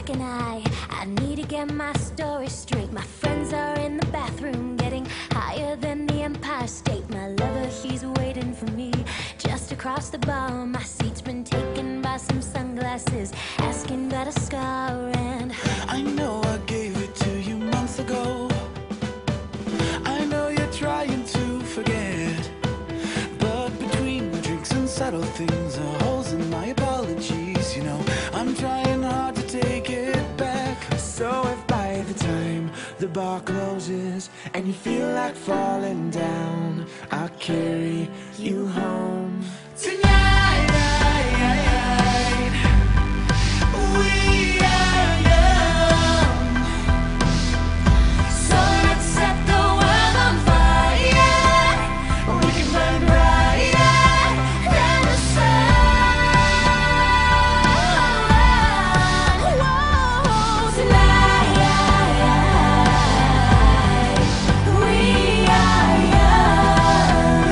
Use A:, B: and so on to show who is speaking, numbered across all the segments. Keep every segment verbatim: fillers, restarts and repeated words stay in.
A: can I? I need to get my story straight. My friends are in the bathroom, getting higher than the Empire State. My lover, he's waiting for me just across the bar. My seat's been taken by some sunglasses, asking about a scar. And
B: I know I gave it to you months ago. I know you're trying to forget, but between the drinks and subtle things are holes in my apologies. You know, I'm trying hard to take it back. So if by the time the bar closes and you feel like falling down, I'll carry you home tonight. We are young, so let's set the world on fire. We can burn brighter than the sun. Whoa, tonight we are young,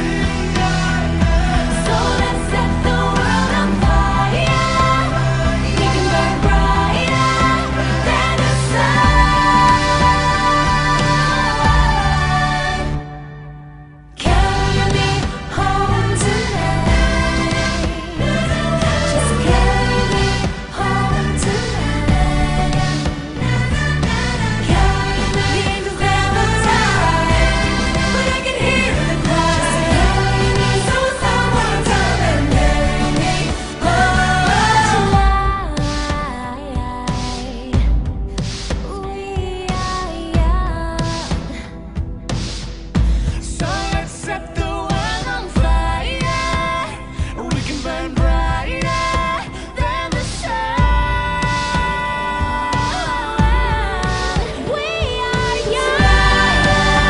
B: so let's set the world on fire. We can burn brighter than the sun. Carry me home tonight. Just carry me home tonight. Carry me through time, but I can hear the cry. Carry me so someone come and carry me home tonight. We are young, so let's set the world on fire. We can burn brighter than the sun. We are young.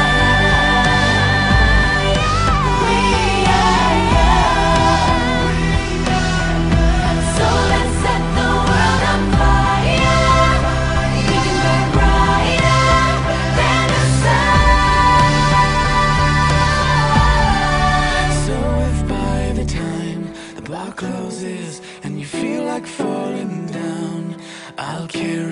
B: We are young. So let's set the world on fire. We can burn brighter than the sun. So if by the time the bar closes and you feel like falling down, I'll carry